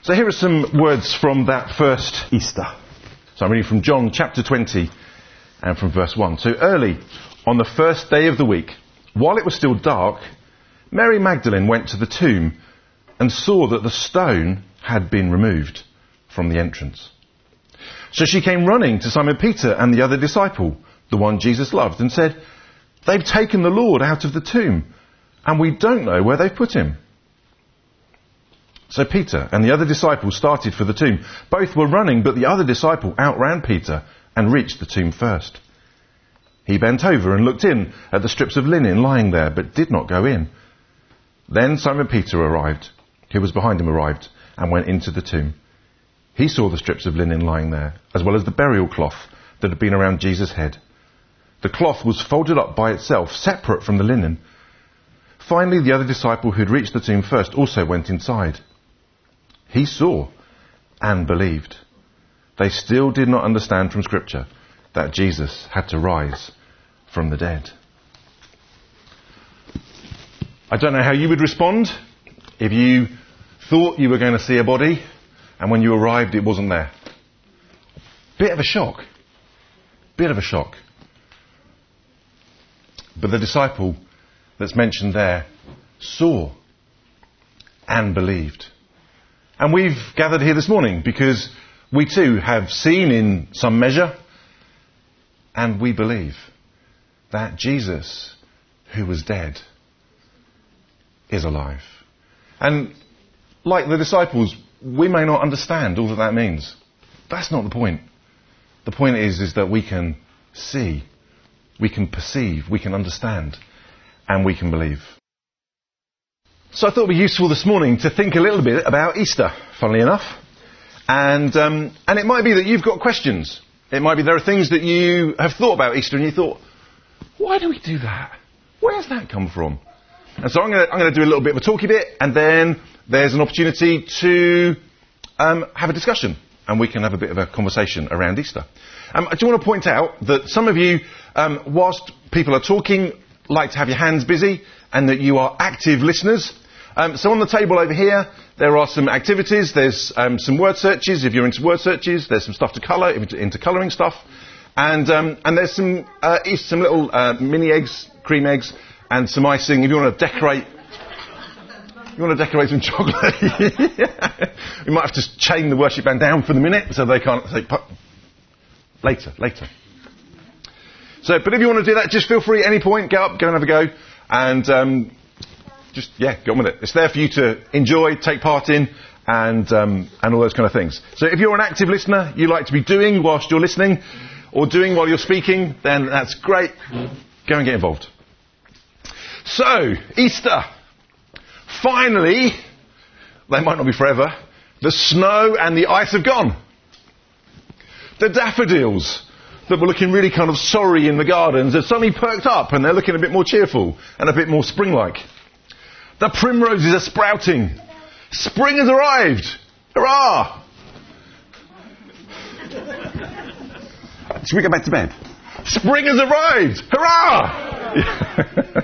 So here are some words from that first Easter. So I'm reading from John chapter 20 and from verse 1. So early on the first day of the week, while it was still dark, Mary Magdalene went to the tomb and saw that the stone had been removed from the entrance. So she came running to Simon Peter and the other disciple, the one Jesus loved, and said, "They've taken the Lord out of the tomb, and we don't know where they've put him." So Peter and the other disciple started for the tomb. Both were running, but the other disciple outran Peter and reached the tomb first. He bent over and looked in at the strips of linen lying there, but did not go in. Then Simon Peter arrived, who was behind him arrived, and went into the tomb. He saw the strips of linen lying there, as well as the burial cloth that had been around Jesus' head. The cloth was folded up by itself, separate from the linen. Finally, the other disciple who had reached the tomb first also went inside. He saw and believed. They still did not understand from Scripture that Jesus had to rise from the dead. I don't know how you would respond if you thought you were going to see a body and when you arrived it wasn't there. Bit of a shock. Bit of a shock. But the disciple that's mentioned there saw and believed. And we've gathered here this morning because we too have seen in some measure and we believe that Jesus, who was dead, is alive. And like the disciples, we may not understand all that means. That's not the point. The point is that we can see, we can perceive, we can understand, and we can believe. So I thought it would be useful this morning to think a little bit about Easter, funnily enough. And it might be that you've got questions. It might be there are things that you have thought about Easter and you thought, why do we do that? Where's that come from? And so I'm going to do a little bit of a talky bit, and then there's an opportunity to have a discussion, and we can have a bit of a conversation around Easter. I do want to point out that some of you, whilst people are talking, like to have your hands busy, and that you are active listeners. So on the table over here, there are some activities. There's some word searches, if you're into word searches. There's some stuff to colour, if you're into colouring stuff. And there's some little mini eggs, cream eggs, and some icing. If you want to decorate some chocolate. We might have to chain the worship band down for the minute so they can't say, later. So, but if you want to do that, just feel free at any point, get up, go and have a go, and get on with it. It's there for you to enjoy, take part in, and all those kind of things. So if you're an active listener, you like to be doing whilst you're listening, or doing while you're speaking, then that's great. Go and get involved. So, Easter. Finally, they might not be forever, the snow and the ice have gone. The daffodils that were looking really kind of sorry in the gardens have suddenly perked up and they're looking a bit more cheerful and a bit more spring-like. The primroses are sprouting. Spring has arrived. Hurrah! Should we go back to bed? Spring has arrived. Hurrah!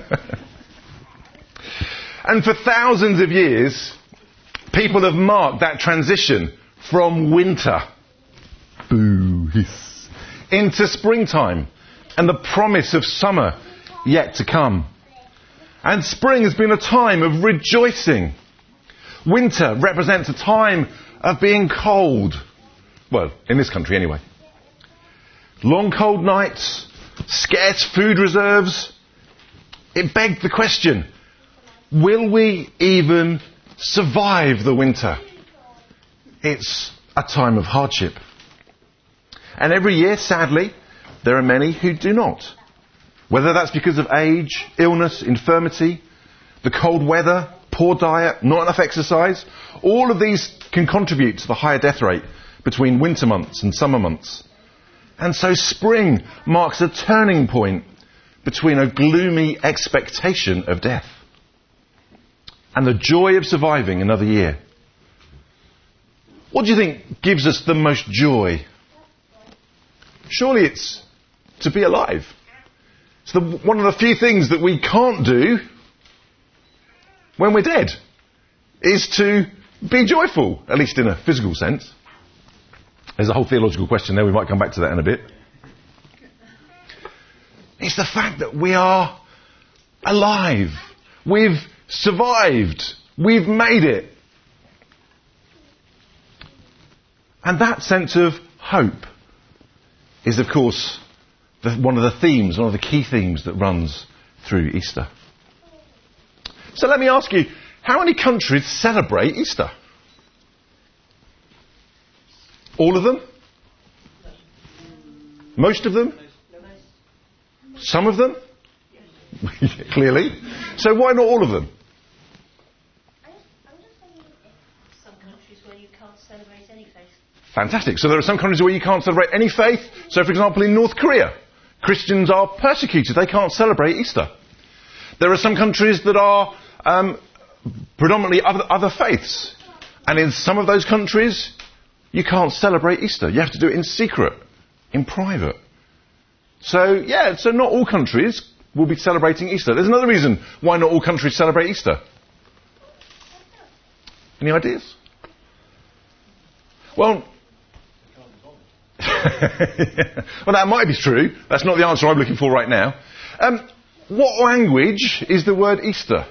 And for thousands of years, people have marked that transition from winter, boo hiss, into springtime and the promise of summer yet to come. And spring has been a time of rejoicing. Winter represents a time of being cold. Well, in this country anyway. Long cold nights, scarce food reserves. It begged the question, will we even survive the winter? It's a time of hardship. And every year, sadly, there are many who do not. Whether that's because of age, illness, infirmity, the cold weather, poor diet, not enough exercise, all of these can contribute to the higher death rate between winter months and summer months. And so spring marks a turning point between a gloomy expectation of death and the joy of surviving another year. What do you think gives us the most joy? Surely it's to be alive. It's one of the few things that we can't do when we're dead, is to be joyful, at least in a physical sense. There's a whole theological question there. We might come back to that in a bit. It's the fact that we are alive. We've survived. We've made it. And that sense of hope is, of course, one of the key themes that runs through Easter. So let me ask you, how many countries celebrate Easter? All of them? Most of them? Some of them? Clearly. So why not all of them? I'm just thinking some countries where you can't celebrate any faith. Fantastic. So there are some countries where you can't celebrate any faith. So, for example, in North Korea, Christians are persecuted. They can't celebrate Easter. There are some countries that are predominantly other faiths. And in some of those countries, you can't celebrate Easter. You have to do it in secret, in private. So not all countries will be celebrating Easter. There's another reason why not all countries celebrate Easter. Any ideas? Well, well, that might be true. That's not the answer I'm looking for right now. What language is the word Easter?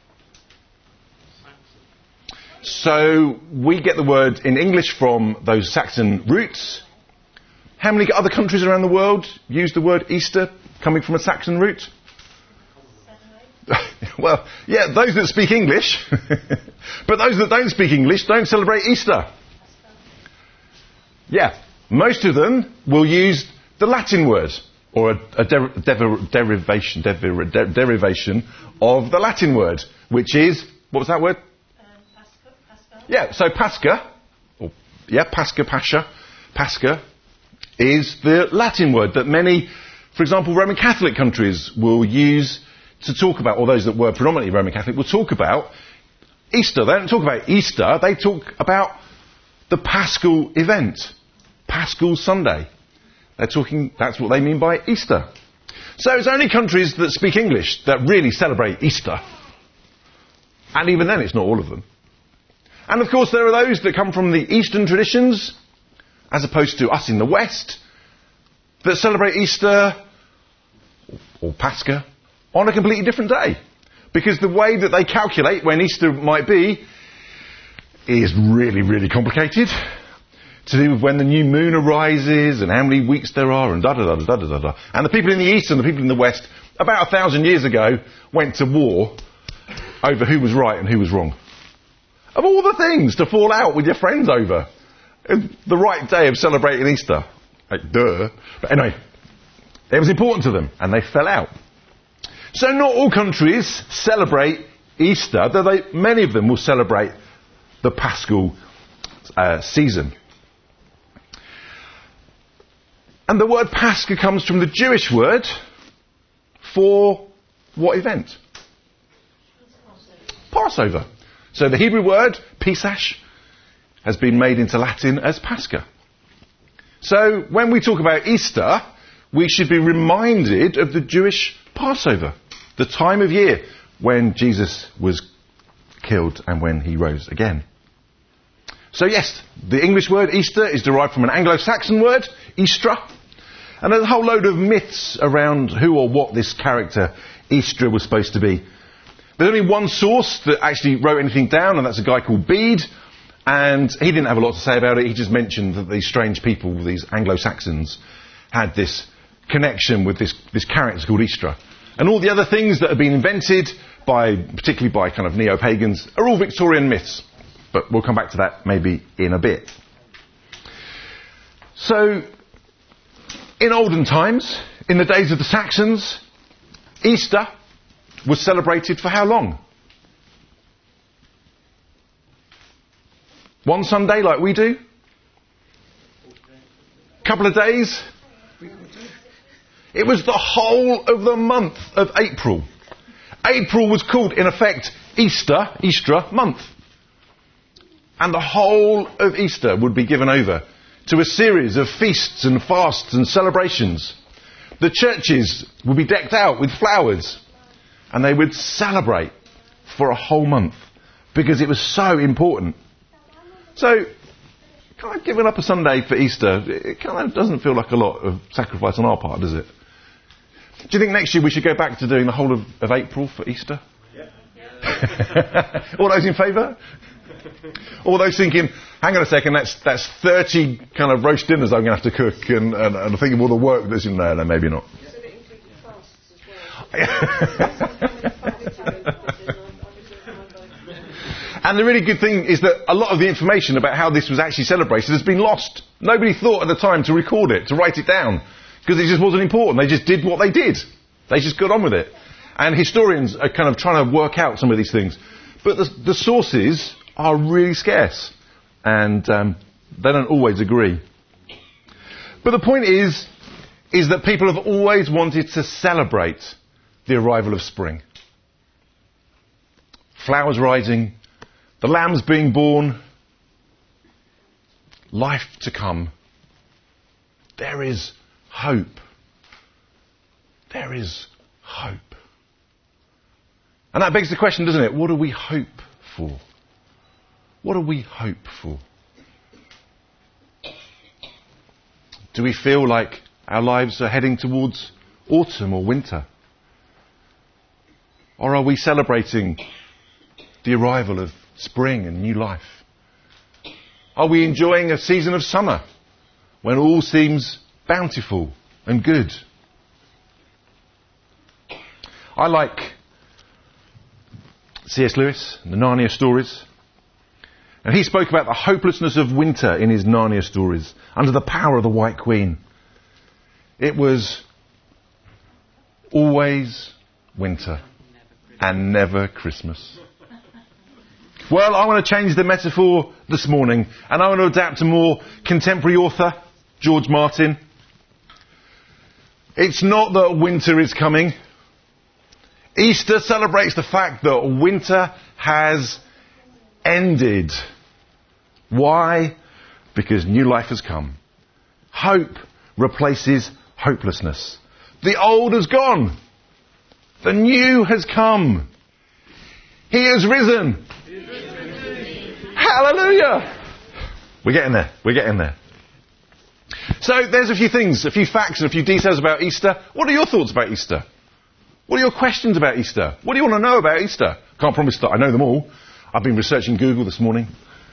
So we get the word in English from those Saxon roots. How many other countries around the world use the word Easter coming from a Saxon root? Well, yeah, those that speak English. But those that don't speak English don't celebrate Easter. Yeah, most of them will use the Latin word, or a derivation of the Latin word, which is, what was that word? Pascha. Yeah, so Pascha, Pascha is the Latin word that many, for example, Roman Catholic countries will use to talk about, or those that were predominantly Roman Catholic will talk about Easter. They don't talk about Easter, they talk about the Paschal event, Paschal Sunday. That's what they mean by Easter. So it's only countries that speak English that really celebrate Easter. And even then, it's not all of them. And of course, there are those that come from the Eastern traditions, as opposed to us in the West, that celebrate Easter, or Pascha, on a completely different day. Because the way that they calculate when Easter might be is really, really complicated. To do with when the new moon arises and how many weeks there are and da-da-da-da-da-da-da. And the people in the East and the people in the West, about 1,000 years ago, went to war over who was right and who was wrong. Of all the things to fall out with your friends over, the right day of celebrating Easter. Like, duh. But anyway, it was important to them and they fell out. So not all countries celebrate Easter, though many of them will celebrate the Paschal season. And the word Pascha comes from the Jewish word for what event? Passover. So the Hebrew word, Pesach, has been made into Latin as Pascha. So when we talk about Easter, we should be reminded of the Jewish Passover, the time of year when Jesus was killed and when he rose again. So yes, the English word Easter is derived from an Anglo-Saxon word, Eastra. And there's a whole load of myths around who or what this character Eastra was supposed to be. There's only one source that actually wrote anything down, and that's a guy called Bede. And he didn't have a lot to say about it. He just mentioned that these strange people, these Anglo-Saxons, had this connection with this character called Eastra. And all the other things that have been invented, particularly by kind of neo-pagans, are all Victorian myths. But we'll come back to that maybe in a bit. So, in olden times, in the days of the Saxons, Easter was celebrated for how long? One Sunday like we do? Couple of days? It was the whole of the month of April. April was called, in effect, Easter month. And the whole of Easter would be given over to a series of feasts and fasts and celebrations. The churches would be decked out with flowers. And they would celebrate for a whole month. Because it was so important So, kind of giving up a Sunday for Easter, it kind of doesn't feel like a lot of sacrifice on our part, does it? Do you think next year we should go back to doing the whole of April for Easter? Yeah. All those in favour? All those thinking, hang on a second, that's 30 kind of roast dinners I'm going to have to cook, and I think of all the work that's in there. No, maybe not. And the really good thing is that a lot of the information about how this was actually celebrated has been lost. Nobody thought at the time to record it, to write it down, because it just wasn't important. They just did what they did. They just got on with it. And historians are kind of trying to work out some of these things. But the sources are really scarce, and they don't always agree. But the point is that people have always wanted to celebrate the arrival of spring. Flowers rising, the lambs being born, life to come. There is hope. There is hope. And that begs the question, doesn't it? What do we hope for? What do we hope for? Do we feel like our lives are heading towards autumn or winter? Or are we celebrating the arrival of spring and new life? Are we enjoying a season of summer when all seems bountiful and good? I like C.S. Lewis and the Narnia stories. And he spoke about the hopelessness of winter in his Narnia stories, under the power of the White Queen. It was always winter and never Christmas. Well, I want to change the metaphor this morning, and I want to adapt to more contemporary author, George Martin. It's not that winter is coming. Easter celebrates the fact that winter has ended. Why? Because new life has come. Hope replaces hopelessness. The old has gone. The new has come. He has risen. Hallelujah! We're getting there. We're getting there. So there's a few things, a few facts and a few details about Easter. What are your thoughts about Easter? What are your questions about Easter? What do you want to know about Easter? Can't promise that I know them all. I've been researching Google this morning.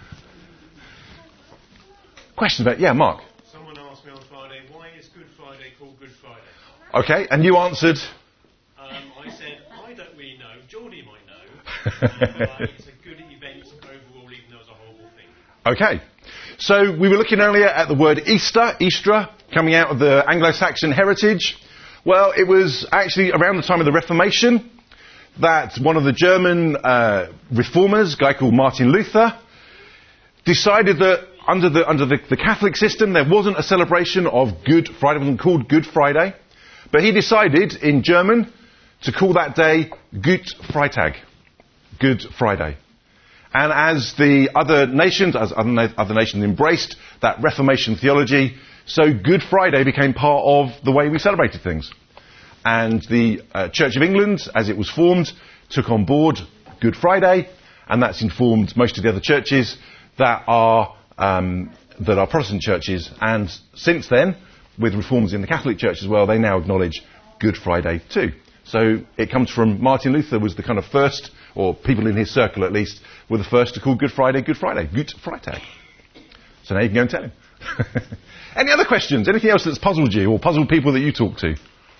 Questions about... Yeah, Mark. Someone asked me on Friday, why is Good Friday called Good Friday? Okay, and you answered... I said, I don't really know. Geordie might know. It's a good event overall, even though it's a horrible thing. Okay. So we were looking earlier at the word Easter, Eastra, coming out of the Anglo-Saxon heritage. Well, it was actually around the time of the Reformation that one of the German reformers, a guy called Martin Luther, decided that under the Catholic system there wasn't a celebration of Good Friday. It wasn't called Good Friday. But he decided in German to call that day Gut Freitag. Good Friday. And as the other nations, embraced that Reformation theology, so Good Friday became part of the way we celebrated things. And the Church of England, as it was formed, took on board Good Friday, and that's informed most of the other churches that are Protestant churches. And since then, with reforms in the Catholic Church as well, they now acknowledge Good Friday too. So it comes from Martin Luther was the kind of first, or people in his circle at least, were the first to call Good Friday, Gut Freitag. So now you can go and tell him. Any other questions? Anything else that's puzzled you or puzzled people that you talk to?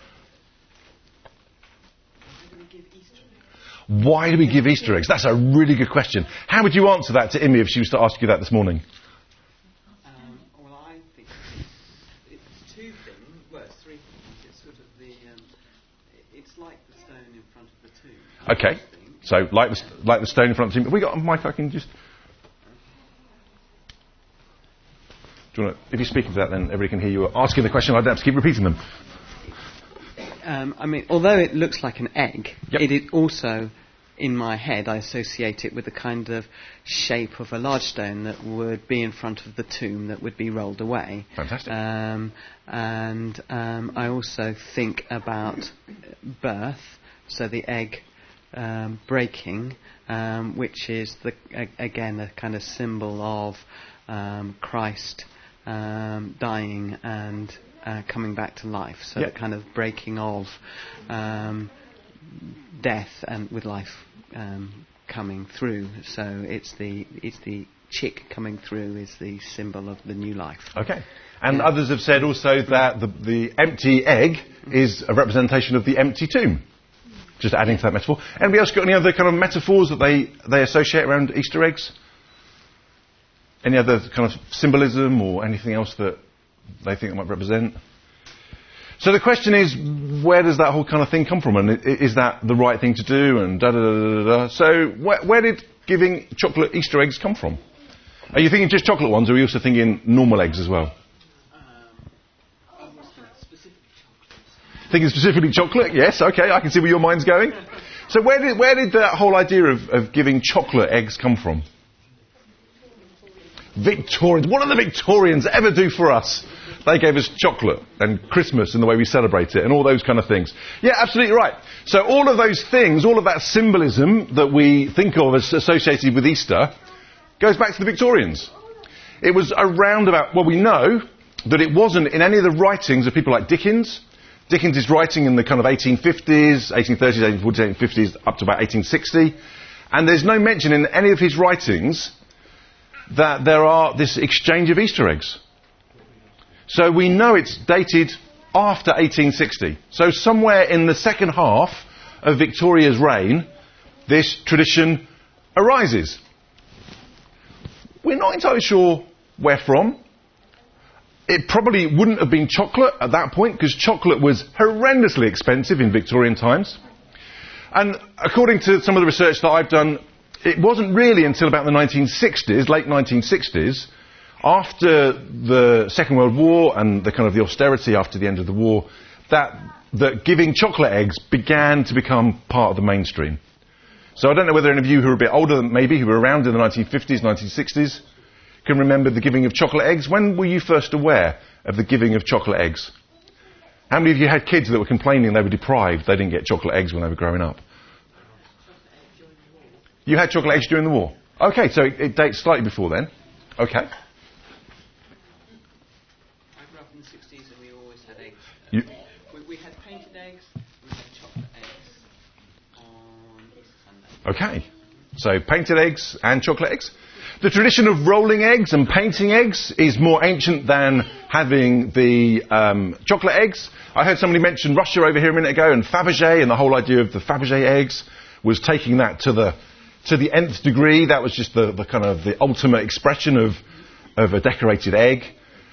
Why do we give Easter eggs? That's a really good question. How would you answer that to Imi if she was to ask you that this morning? Well, I think it's two things. Well, it's three things. It's sort of it's like the stone in front of the tomb. Okay. So, like the stone in front of the tomb. Have we got a mic I can just... Do you want to, if you speak to that, then everybody can hear you asking the question. I don't have to keep repeating them. I mean, although it looks like an egg, Yep. it is also, in my head, I associate it with the kind of shape of a large stone that would be in front of the tomb that would be rolled away. Fantastic. I also think about birth, so the egg breaking, which is again a kind of symbol of Christ dying and coming back to life. So the kind of breaking of death and with life coming through. So it's the chick coming through is the symbol of the new life. Okay. And others have said also that the empty egg is a representation of the empty tomb. Just adding to that metaphor. Anybody else got any other kind of metaphors that they associate around Easter eggs? Any other kind of symbolism or anything else that they think it might represent? So the question is, where does that whole kind of thing come from? And is that the right thing to do? And da-da-da-da-da. So where did giving chocolate Easter eggs come from? Are you thinking just chocolate ones, or are you also thinking normal eggs as well? Thinking specifically chocolate? Yes, okay, I can see where your mind's going. So where did that whole idea of giving chocolate eggs come from? Victorians. What did the Victorians ever do for us? They gave us chocolate and Christmas and the way we celebrate it and all those kind of things. Yeah, absolutely right. So all of those things, all of that symbolism that we think of as associated with Easter goes back to the Victorians. It was around about, well, we know that it wasn't in any of the writings of people like Dickens. Dickens is writing in the kind of 1850s, 1830s, 1840s, 1850s, up to about 1860. And there's no mention in any of his writings that there are this exchange of Easter eggs. So we know it's dated after 1860. So somewhere in the second half of Victoria's reign, this tradition arises. We're not entirely sure where from. It probably wouldn't have been chocolate at that point, because chocolate was horrendously expensive in Victorian times. And according to some of the research that I've done, it wasn't really until about the 1960s, late 1960s, after the Second World War and the kind of the austerity after the end of the war, that giving chocolate eggs began to become part of the mainstream. So I don't know whether any of you who are a bit older than maybe, who were around in the 1950s, 1960s, can remember the giving of chocolate eggs. When were you first aware of the giving of chocolate eggs? How many of you had kids that were complaining they were deprived, they didn't get chocolate eggs when they were growing up? You had chocolate eggs during the war? Okay, so it dates slightly before then. Okay. I grew up in the 60s and we always had eggs. We had painted eggs, we had chocolate eggs on Easter Sunday. Okay. So painted eggs and chocolate eggs. The tradition of rolling eggs and painting eggs is more ancient than having the chocolate eggs. I heard somebody mention Russia over here a minute ago, and Fabergé, and the whole idea of the Fabergé eggs was taking that to the nth degree. That was just the kind of the ultimate expression of a decorated egg.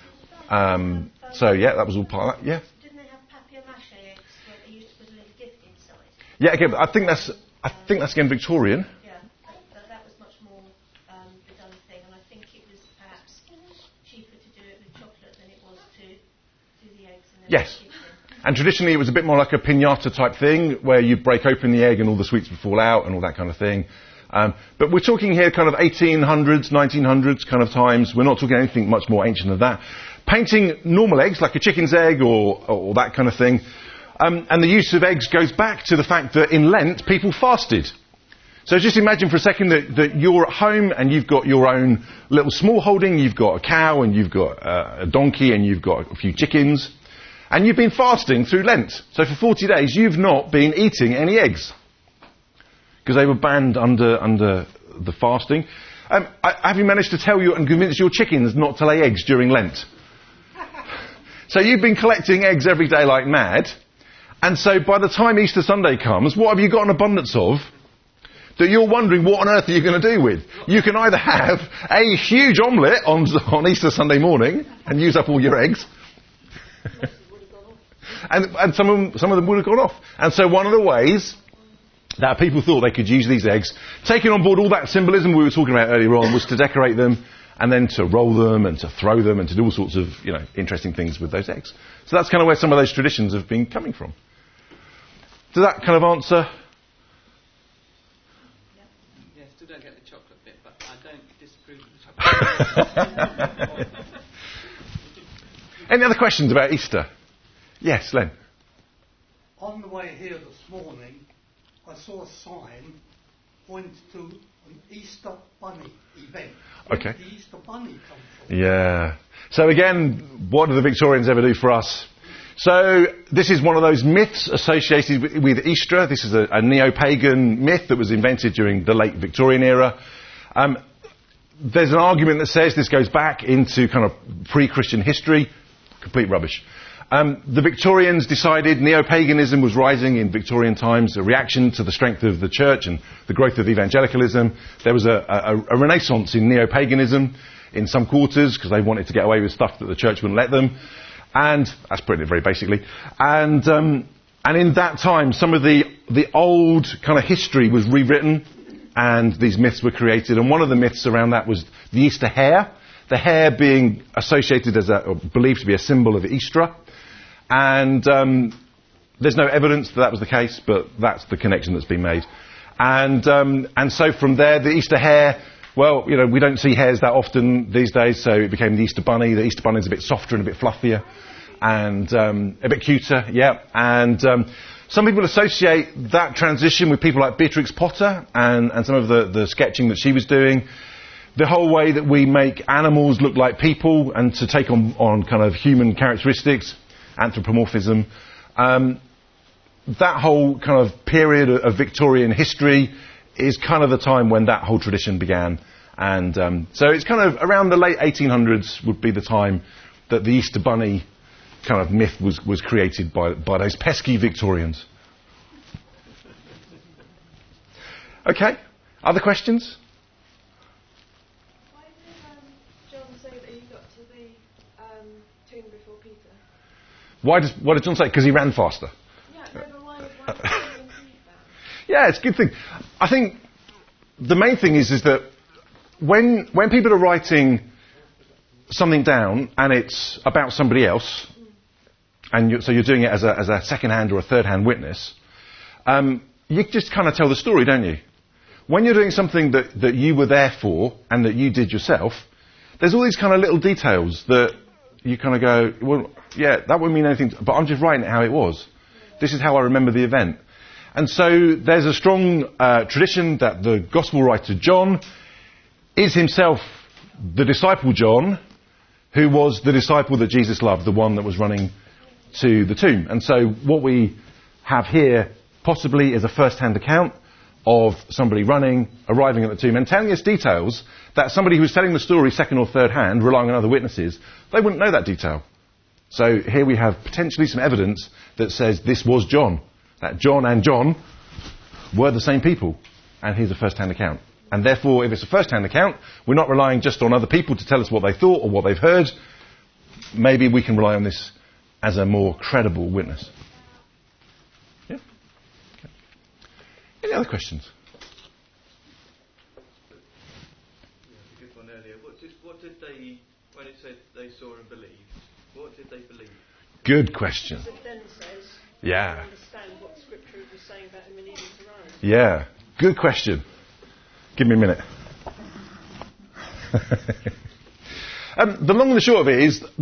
So yeah, that was all part of that. Yeah. Didn't they have papier-mâché eggs where they used to put a little gift inside? Yeah, again, I think that's again Victorian. Yeah, but that was much more the done thing, and I think it was perhaps cheaper to do it with chocolate than it was to do the eggs and then Yes. And traditionally it was a bit more like a piñata type thing, where you break open the egg and all the sweets would fall out and all that kind of thing. But we're talking here kind of 1800s, 1900s kind of times. We're not talking anything much more ancient than that. Painting normal eggs, like a chicken's egg or that kind of thing. And the use of eggs goes back to the fact that in Lent, people fasted. So just imagine for a second that you're at home and you've got your own little small holding. You've got a cow and you've got a donkey and you've got a few chickens. And you've been fasting through Lent. So for 40 days, you've not been eating any eggs, because they were banned under the fasting. Have you managed to tell you and convince your chickens not to lay eggs during Lent? So you've been collecting eggs every day like mad. And so by the time Easter Sunday comes, what have you got an abundance of that you're wondering what on earth are you going to do with? You can either have a huge omelette on Easter Sunday morning and use up all your eggs. and some of them would have gone off. And so one of the ways that people thought they could use these eggs, taking on board all that symbolism we were talking about earlier on, was to decorate them and then to roll them and to throw them and to do all sorts of, interesting things with those eggs. So that's kind of where some of those traditions have been coming from. Does that kind of answer? Yeah, still don't get the chocolate bit, but I don't disapprove of the chocolate. Any other questions about Easter? Yes, Len. On the way here this morning, I saw a sign pointing to an Easter Bunny event. Okay. Where did the Easter Bunny come from? Yeah. So again, what do the Victorians ever do for us? So this is one of those myths associated with Easter. This is a neo-pagan myth that was invented during the late Victorian era. There's an argument that says this goes back into kind of pre-Christian history. Complete rubbish. The Victorians decided neo-paganism was rising in Victorian times, a reaction to the strength of the church and the growth of evangelicalism. There was a renaissance in neo-paganism in some quarters because they wanted to get away with stuff that the church wouldn't let them. And that's putting it very basically. And in that time, some of the old kind of history was rewritten and these myths were created. And one of the myths around that was the Easter hare. The hare being associated or believed to be a symbol of Easter. And there's no evidence that was the case, but that's the connection that's been made. And so from there, the Easter hare, well, you know, we don't see hares that often these days, so it became the Easter bunny. The Easter bunny's a bit softer and a bit fluffier and a bit cuter, yeah. And some people associate that transition with people like Beatrix Potter and some of the sketching that she was doing. The whole way that we make animals look like people and to take on kind of human characteristics, anthropomorphism. That whole kind of period of Victorian history is kind of the time when that whole tradition began. And so it's kind of around the late 1800s would be the time that the Easter Bunny kind of myth was created by those pesky Victorians. Okay, other questions? Why did John say that he got to the tomb before Peter? What did John say? Because he ran faster. Yeah, but why did he include that? Yeah, it's a good thing. I think the main thing is that when people are writing something down and it's about somebody else, and so you're doing it as a second-hand or a third-hand witness, you just kind of tell the story, don't you? When you're doing something that you were there for and that you did yourself, there's all these kind of little details that you kind of go, well, yeah, that wouldn't mean anything, but I'm just writing it how it was. This is how I remember the event. And so there's a strong tradition that the Gospel writer John is himself the disciple John, who was the disciple that Jesus loved, the one that was running to the tomb. And so what we have here possibly is a first-hand account of somebody running, arriving at the tomb, and telling us details that somebody who's telling the story second or third hand, relying on other witnesses, they wouldn't know that detail. So here we have potentially some evidence that says this was John. That John and John were the same people. And here's a first-hand account. And therefore, if it's a first-hand account, we're not relying just on other people to tell us what they thought or what they've heard. Maybe we can rely on this as a more credible witness. Yeah? Okay. Any other questions? Yeah, a good one earlier. What did they, when it said they saw and believed, what did they believe? Good question. It then says, Yeah. understand what Scripture was saying about him and needing to rise. Yeah. Good question. Give me a minute. The long and the short of it is,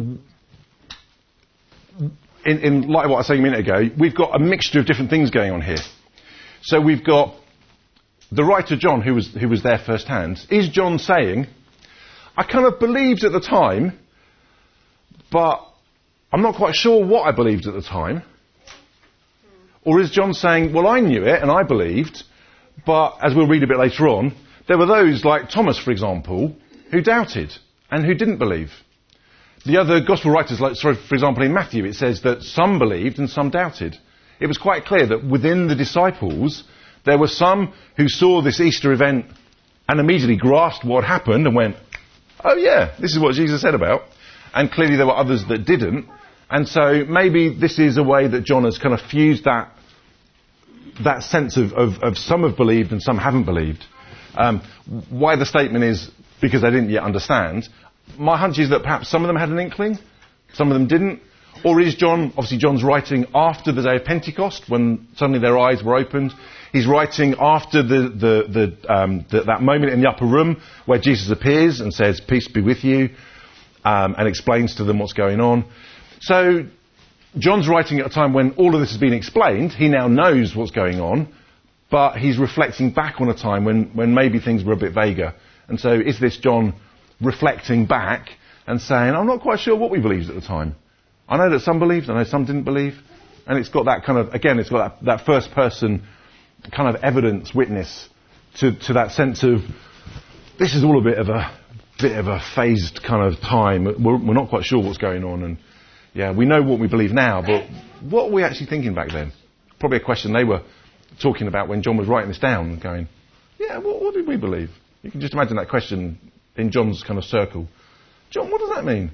in like what I was saying a minute ago, we've got a mixture of different things going on here. So we've got the writer John, who was there firsthand. Is John saying, I kind of believed at the time, but I'm not quite sure what I believed at the time? Or is John saying, well, I knew it and I believed, but as we'll read a bit later on, there were those like Thomas, for example, who doubted and who didn't believe. The other gospel writers, for example, in Matthew, it says that some believed and some doubted. It was quite clear that within the disciples, there were some who saw this Easter event and immediately grasped what happened and went, oh yeah, this is what Jesus said about. And clearly there were others that didn't. And so maybe this is a way that John has kind of fused that sense of some have believed and some haven't believed. Why the statement is because they didn't yet understand. My hunch is that perhaps some of them had an inkling, some of them didn't. Or is John, obviously John's writing after the day of Pentecost, when suddenly their eyes were opened. He's writing after that moment in the upper room where Jesus appears and says, peace be with you, and explains to them what's going on. So John's writing at a time when all of this has been explained. He now knows what's going on, but he's reflecting back on a time when maybe things were a bit vaguer. And so is this John reflecting back and saying, I'm not quite sure what we believed at the time. I know that some believed, I know some didn't believe. And it's got that kind of, again, it's got that first person kind of evidence, witness to that sense of, this is all a bit of a phased kind of time. We're not quite sure what's going on. And yeah, we know what we believe now, but what were we actually thinking back then? Probably a question they were talking about when John was writing this down and going, yeah, what did we believe? You can just imagine that question in John's kind of circle. John, what does that mean?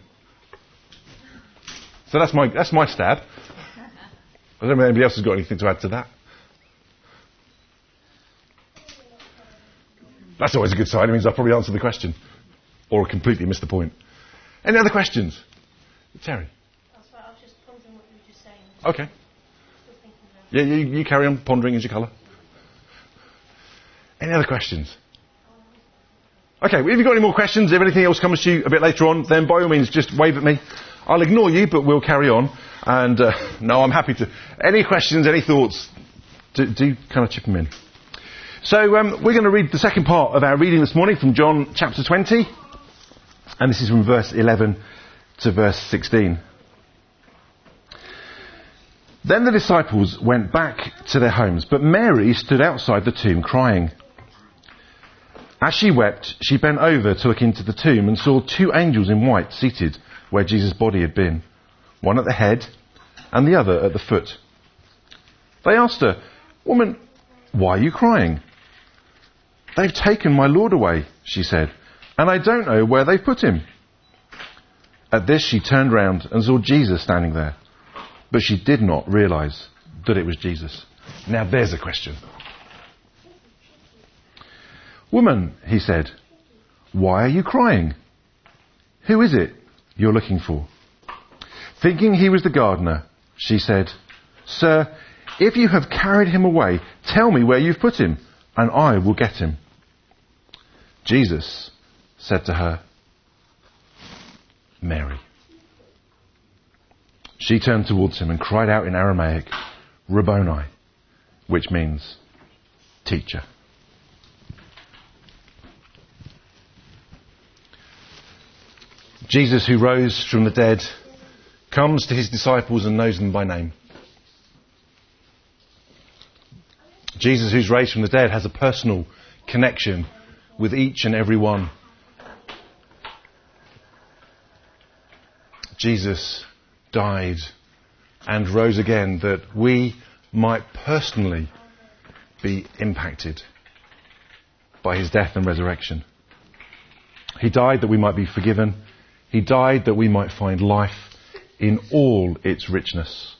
So that's my stab. I don't know if anybody else has got anything to add to that. That's always a good sign. It means I've probably answered the question. Or completely missed the point. Any other questions? Terry? I was just pondering what you were just saying. Okay. Still thinking about it. Yeah, you carry on pondering as your colour. Any other questions? Okay, well, if you've got any more questions, if anything else comes to you a bit later on, then by all means just wave at me. I'll ignore you, but we'll carry on. And no, I'm happy to. Any questions, any thoughts, do kind of chip them in. So we're going to read the second part of our reading this morning from John chapter 20. And this is from verse 11 to verse 16. Then the disciples went back to their homes, but Mary stood outside the tomb crying. As she wept, she bent over to look into the tomb and saw two angels in white seated where Jesus' body had been, one at the head and the other at the foot. They asked her, "Woman, why are you crying?" "They've taken my Lord away," she said, "and I don't know where they've put him." At this she turned round and saw Jesus standing there, but she did not realise that it was Jesus. Now there's a question. "Woman," he said, "why are you crying? Who is it you're looking for?" Thinking he was the gardener, she said, "Sir, if you have carried him away, tell me where you've put him, and I will get him." Jesus said to her, "Mary." She turned towards him and cried out in Aramaic, "Rabboni," which means teacher. Jesus, who rose from the dead, comes to his disciples and knows them by name. Jesus, who's raised from the dead, has a personal connection with each and every one. Jesus died and rose again that we might personally be impacted by his death and resurrection. He died that we might be forgiven. He died that we might find life in all its richness.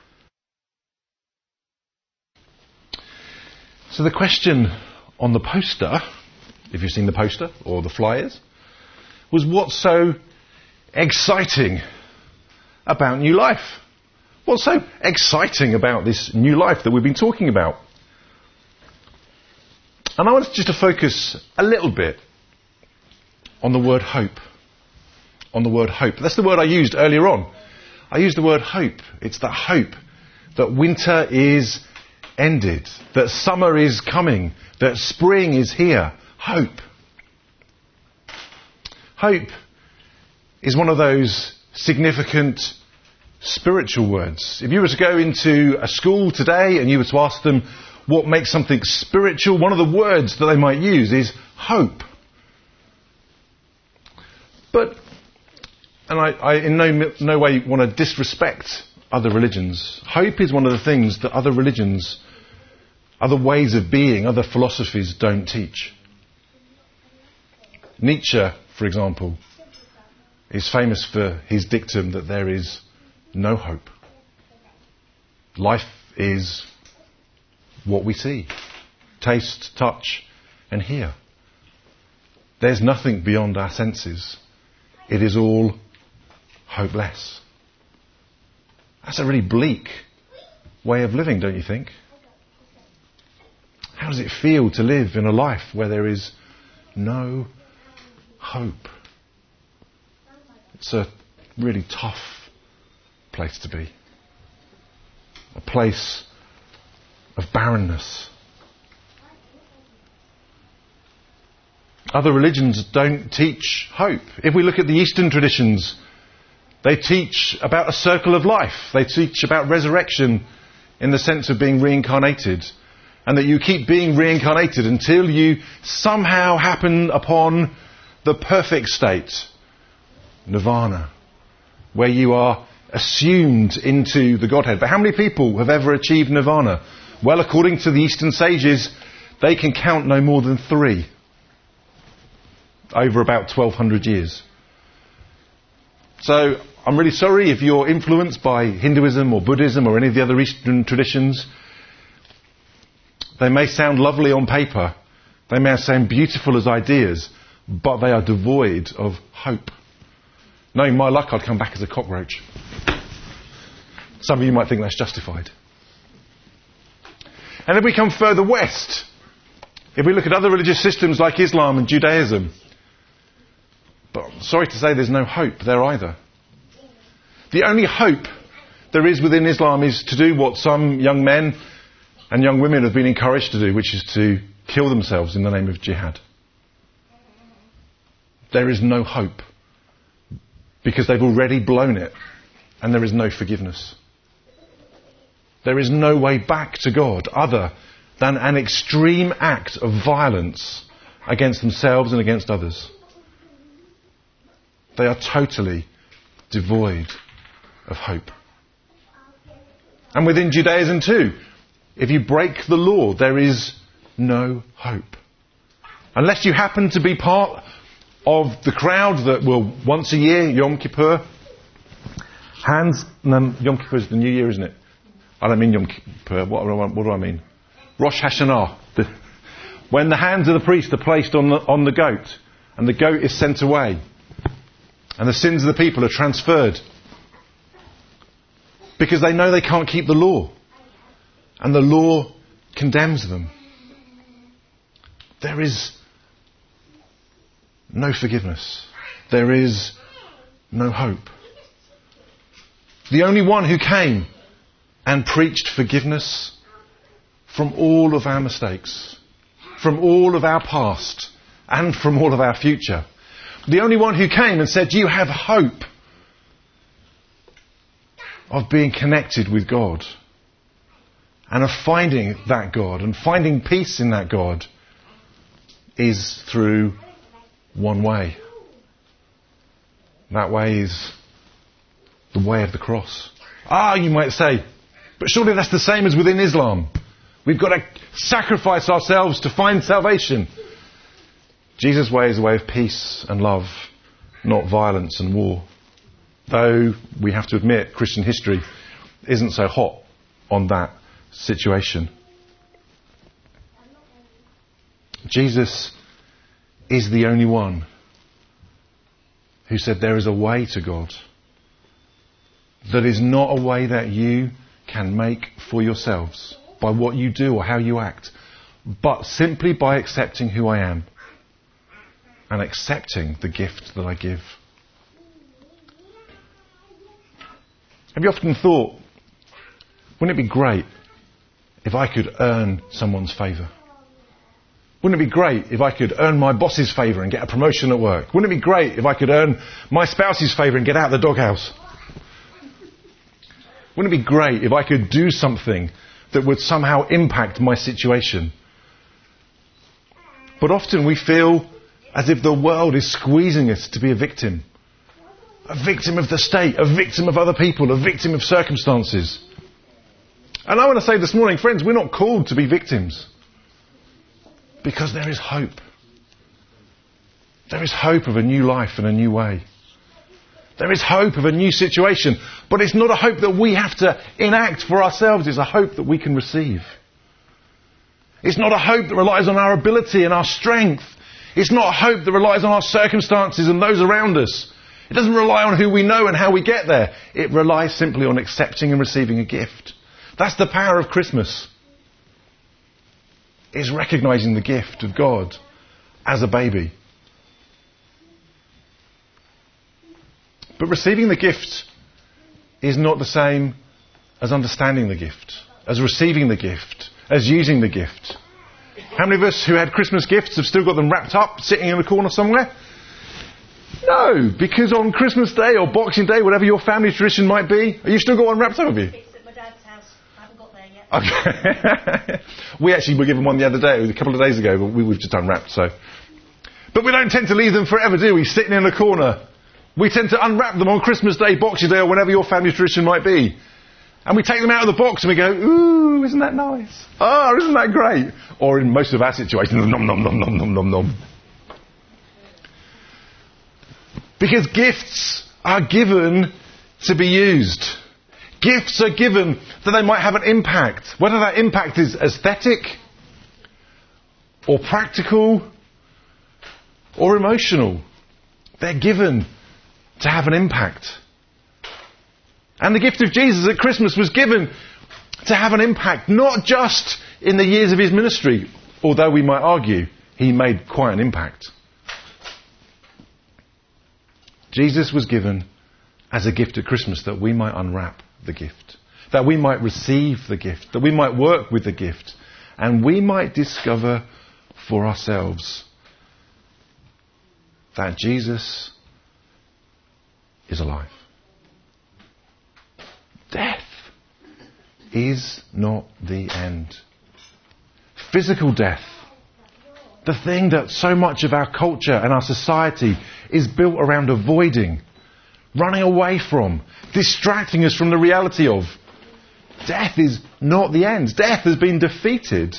So the question on the poster, if you've seen the poster or the flyers, was what's so exciting about new life? What's so exciting about this new life that we've been talking about? And I wanted just to focus a little bit on the word hope. On the word hope. That's the word I used earlier on. I used the word hope. It's that hope that winter is ended, that summer is coming, that spring is here. Hope. Hope is one of those significant spiritual words. If you were to go into a school today and you were to ask them what makes something spiritual, one of the words that they might use is hope. But, and I in no way want to disrespect other religions. Hope is one of the things that other religions, other ways of being, other philosophies don't teach. Nietzsche, for example, is famous for his dictum that there is no hope. Life is what we see, taste, touch, and hear. There's nothing beyond our senses. It is all hopeless. That's a really bleak way of living, don't you think? How does it feel to live in a life where there is no hope? It's a really tough place to be. A place of barrenness, other religions don't teach hope. If we look at the Eastern traditions, they teach about a circle of life. They teach about resurrection in the sense of being reincarnated. And that you keep being reincarnated until you somehow happen upon the perfect state, nirvana, where you are assumed into the Godhead. But how many people have ever achieved nirvana? Well, according to the Eastern sages, they can count no more than 3 over about 1200 years. So I'm really sorry if you're influenced by Hinduism or Buddhism or any of the other Eastern traditions. They may sound lovely on paper, they may sound beautiful as ideas, but they are devoid of hope. Knowing my luck, I'd come back as a cockroach. Some of you might think that's justified. And if we come further west, if we look at other religious systems like Islam and Judaism, but I'm sorry to say there's no hope there either. The only hope there is within Islam is to do what some young men and young women have been encouraged to do, which is to kill themselves in the name of jihad. There is no hope because they've already blown it and there is no forgiveness. There is no way back to God other than an extreme act of violence against themselves and against others. They are totally devoid of hope. And within Judaism too, if you break the law, there is no hope. Unless you happen to be part of the crowd that will once a year, Yom Kippur, Yom Kippur is the New Year, isn't it? I don't mean Yom Kippur. What do I mean? Rosh Hashanah. When the hands of the priest are placed on the goat, and the goat is sent away, and the sins of the people are transferred, because they know they can't keep the law. And the law condemns them. There is no forgiveness. There is no hope. The only one who came and preached forgiveness from all of our mistakes, from all of our past, and from all of our future. The only one who came and said, you have hope of being connected with God. And of finding that God and finding peace in that God is through one way. That way is the way of the cross. You might say, but surely that's the same as within Islam. We've got to sacrifice ourselves to find salvation. Jesus' way is a way of peace and love, not violence and war. Though we have to admit Christian history isn't so hot on that situation. Jesus is the only one who said there is a way to God that is not a way that you can make for yourselves by what you do or how you act, but simply by accepting who I am and accepting the gift that I give. Have you often thought, wouldn't it be great if I could earn someone's favour? Wouldn't it be great if I could earn my boss's favour and get a promotion at work? Wouldn't it be great if I could earn my spouse's favour and get out of the doghouse? Wouldn't it be great if I could do something that would somehow impact my situation? But often we feel as if the world is squeezing us to be a victim. A victim of the state, a victim of other people, a victim of circumstances. And I want to say this morning, friends, we're not called to be victims. Because there is hope. There is hope of a new life and a new way. There is hope of a new situation. But it's not a hope that we have to enact for ourselves. It's a hope that we can receive. It's not a hope that relies on our ability and our strength. It's not a hope that relies on our circumstances and those around us. It doesn't rely on who we know and how we get there. It relies simply on accepting and receiving a gift. That's the power of Christmas. Is recognising the gift of God as a baby. But receiving the gift is not the same as understanding the gift, as receiving the gift, as using the gift. How many of us who had Christmas gifts have still got them wrapped up, sitting in a corner somewhere? No, because on Christmas Day or Boxing Day, whatever your family tradition might be, have you still got one wrapped up, have you? It's at my dad's house. I haven't got there yet. Okay. We actually were given one the other day, it was a couple of days ago, but we've just unwrapped, so. But we don't tend to leave them forever, do we? Sitting in a corner. We tend to unwrap them on Christmas Day, Boxing Day, or whatever your family tradition might be. And we take them out of the box and we go, ooh, isn't that nice? Oh, isn't that great? Or in most of our situations, nom, nom, nom, nom, nom, nom, nom. Because gifts are given to be used. Gifts are given that they might have an impact. Whether that impact is aesthetic, or practical, or emotional. They're given to have an impact. And the gift of Jesus at Christmas was given to have an impact, not just in the years of his ministry, although we might argue he made quite an impact. Jesus was given as a gift at Christmas that we might unwrap the gift, that we might receive the gift, that we might work with the gift, and we might discover for ourselves that Jesus is alive. Death is not the end. Physical death, the thing that so much of our culture and our society is built around avoiding, running away from, distracting us from the reality of. Death is not the end. Death has been defeated.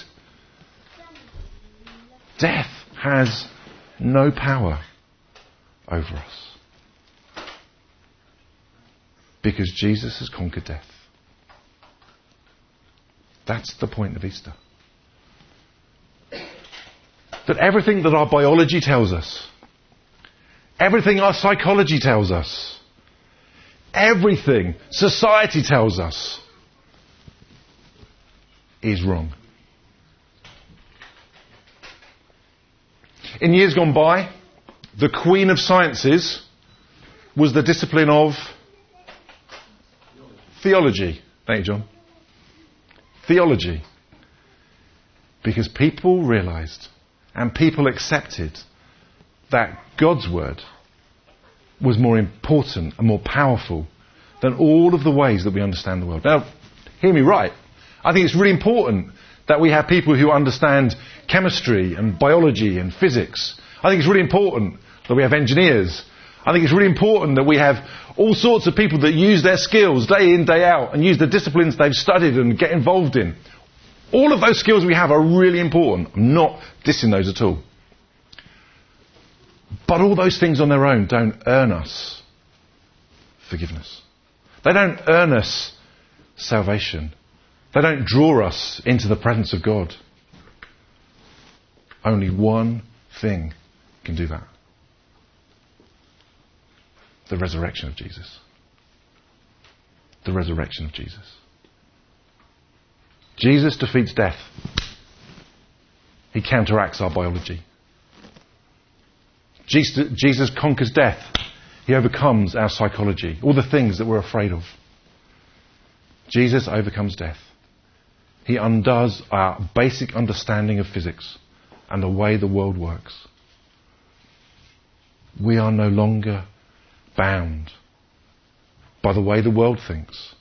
Death has no power over us. Because Jesus has conquered death. That's the point of Easter. That everything that our biology tells us, everything our psychology tells us, everything society tells us is wrong. In years gone by, the queen of sciences was the discipline of theology. Thank you, John. Theology. Because people realised and people accepted that God's word was more important and more powerful than all of the ways that we understand the world. Now, hear me right. I think it's really important that we have people who understand chemistry and biology and physics. I think it's really important that we have engineers. I think it's really important that we have all sorts of people that use their skills day in, day out and use the disciplines they've studied and get involved in. All of those skills we have are really important. I'm not dissing those at all. But all those things on their own don't earn us forgiveness. They don't earn us salvation. They don't draw us into the presence of God. Only one thing can do that. The resurrection of Jesus. The resurrection of Jesus. Jesus defeats death. He counteracts our biology. Jesus conquers death. He overcomes our psychology. All the things that we're afraid of. Jesus overcomes death. He undoes our basic understanding of physics and the way the world works. We are no longer bound by the way the world thinks.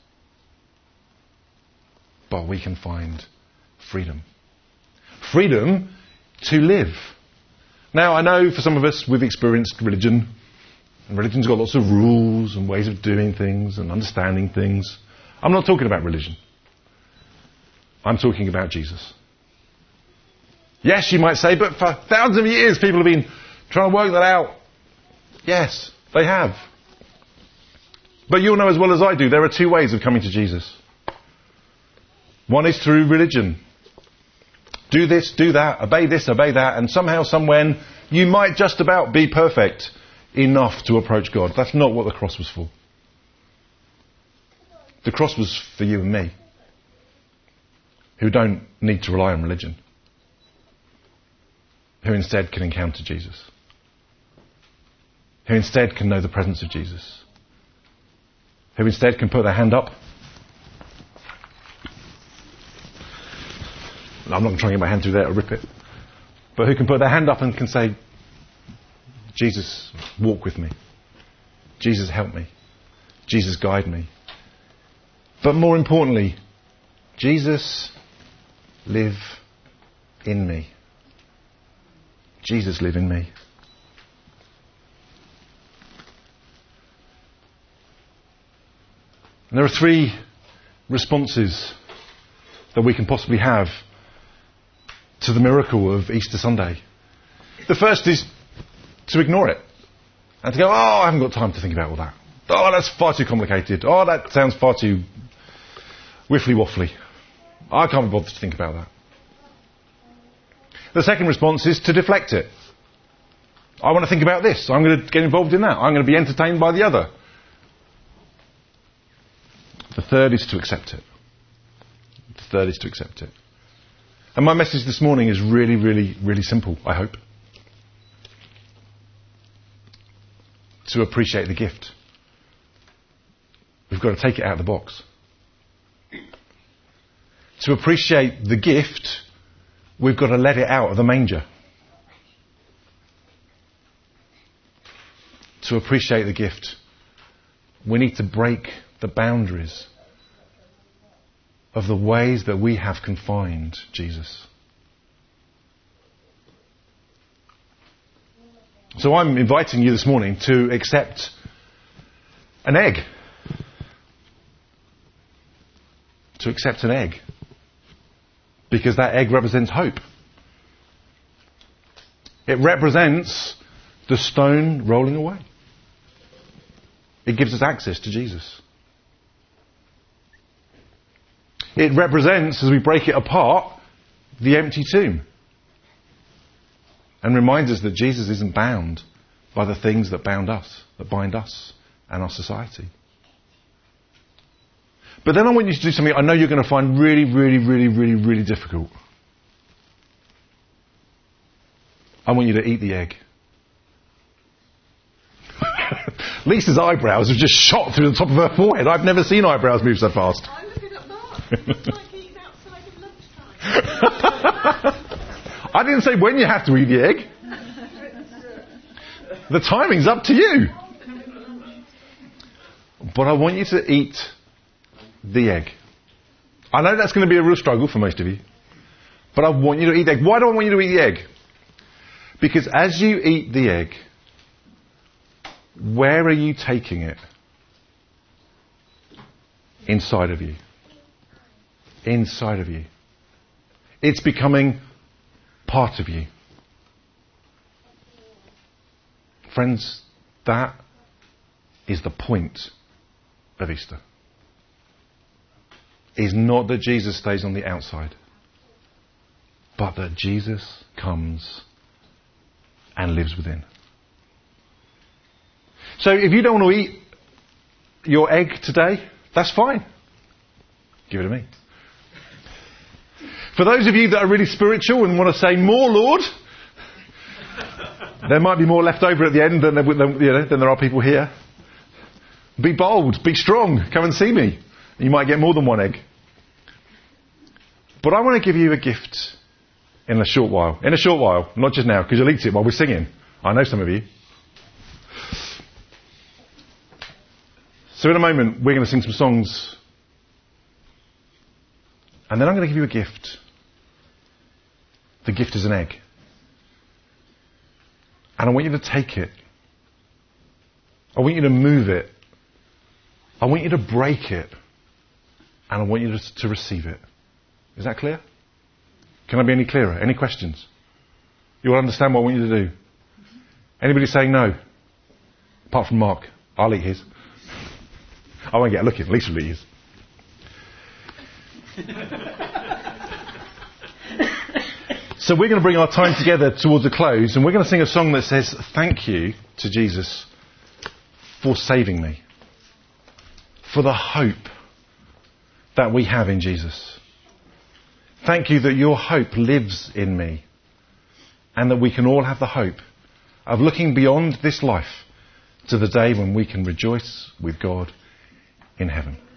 But we can find freedom. Freedom to live. Now, I know for some of us we've experienced religion. And religion's got lots of rules and ways of doing things and understanding things. I'm not talking about religion. I'm talking about Jesus. Yes, you might say, but for thousands of years people have been trying to work that out. Yes, they have. But you'll know as well as I do, there are two ways of coming to Jesus. One is through religion. Do this, do that, obey this, obey that, and somehow, somewhen, you might just about be perfect enough to approach God. That's not what the cross was for. The cross was for you and me, who don't need to rely on religion, who instead can encounter Jesus, who instead can know the presence of Jesus, who instead can put their hand up I'm not going to try and get my hand through there or rip it. But who can put their hand up and can say, Jesus, walk with me. Jesus, help me. Jesus, guide me. But more importantly, Jesus, live in me. Jesus, live in me. And there are 3 responses that we can possibly have to the miracle of Easter Sunday. The first is to ignore it and to go, I haven't got time to think about all that. Oh, that's far too complicated. Oh, that sounds far too wiffly-waffly. I can't be bothered to think about that. The second response is to deflect it. I want to think about this. I'm going to get involved in that. I'm going to be entertained by the other. The third is to accept it. The third is to accept it. And my message this morning is really, really, really simple, I hope. To appreciate the gift. We've got to take it out of the box. To appreciate the gift, we've got to let it out of the manger. To appreciate the gift, we need to break the boundaries of the ways that we have confined Jesus. So I'm inviting you this morning to accept an egg. To accept an egg. Because that egg represents hope. It represents the stone rolling away. It gives us access to Jesus. It represents, as we break it apart, the empty tomb. And reminds us that Jesus isn't bound by the things that bound us, that bind us and our society. But then I want you to do something I know you're going to find really, really, really, really, really difficult. I want you to eat the egg. Lisa's eyebrows have just shot through the top of her forehead. I've never seen eyebrows move so fast. I'm looking at Mark. It's like eating outside of lunchtime. I didn't say when you have to eat the egg. The timing's up to you. But I want you to eat the egg. I know that's going to be a real struggle for most of you. But I want you to eat the egg. Why do I want you to eat the egg? Because as you eat the egg, where are you taking it? Inside of you. Inside of you. It's becoming part of you. Friends, that is the point of Easter. Is not that Jesus stays on the outside, but that Jesus comes and lives within. So if you don't want to eat your egg today, that's fine. Give it to me. For those of you that are really spiritual and want to say, more, Lord, there might be more left over at the end than there are people here. Be bold, be strong, come and see me. You might get more than one egg. But I want to give you a gift in a short while. In a short while, not just now, because you'll eat it while we're singing. I know some of you. So in a moment, we're going to sing some songs. And then I'm going to give you a gift. The gift is an egg. And I want you to take it. I want you to move it. I want you to break it. And I want you to receive it. Is that clear? Can I be any clearer? Any questions? You will understand what I want you to do. Anybody saying no? Apart from Mark. I'll eat his. I won't get a look at Lisa will eat his. So we're going to bring our time together towards a close, and we're going to sing a song that says thank you to Jesus for saving me. For the hope that we have in Jesus. Thank you that your hope lives in me, and that we can all have the hope of looking beyond this life to the day when we can rejoice with God in heaven.